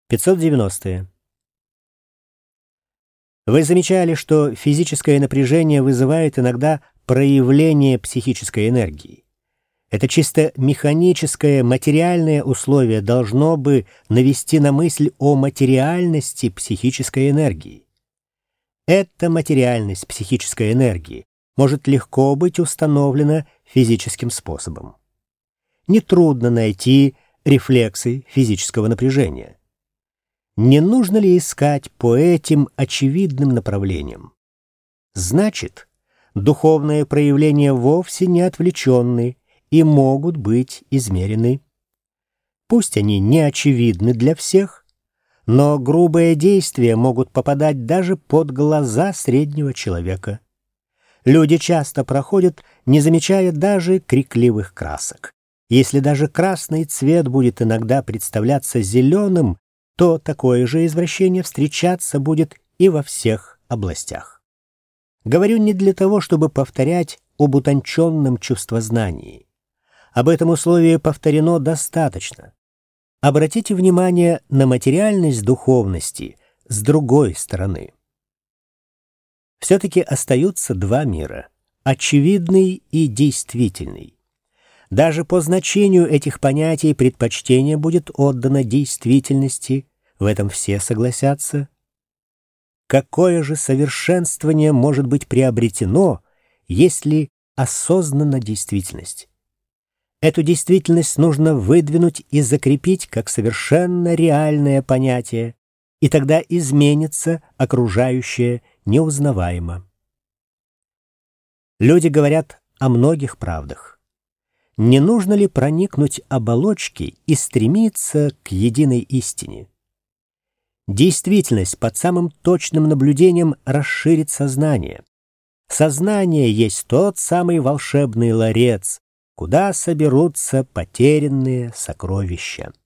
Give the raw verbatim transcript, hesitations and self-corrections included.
пятьсот девяностое. Вы замечали, что физическое напряжение вызывает иногда проявление психической энергии. Это чисто механическое, материальное условие должно бы навести на мысль о материальности психической энергии. Эта материальность психической энергии может легко быть установлена физическим способом. Нетрудно найти рефлексы физического напряжения. Не нужно ли искать по этим очевидным направлениям? Значит, духовные проявления вовсе не отвлеченны и могут быть измерены. Пусть они не очевидны для всех, но грубые действия могут попадать даже под глаза среднего человека. Люди часто проходят, не замечая даже крикливых красок. Если даже красный цвет будет иногда представляться зеленым, то такое же извращение встречаться будет и во всех областях. Говорю не для того, чтобы повторять об утонченном чувствознании. Об этом условии повторено достаточно. Обратите внимание на материальность духовности с другой стороны. Все-таки остаются два мира – очевидный и действительный. Даже по значению этих понятий предпочтение будет отдано действительности, в этом все согласятся. Какое же совершенствование может быть приобретено, если осознанна действительность? Эту действительность нужно выдвинуть и закрепить как совершенно реальное понятие, и тогда изменится окружающее неузнаваемо. Люди говорят о многих правдах. Не нужно ли проникнуть оболочки и стремиться к единой истине? Действительность под самым точным наблюдением расширит сознание. Сознание есть тот самый волшебный ларец, куда соберутся потерянные сокровища.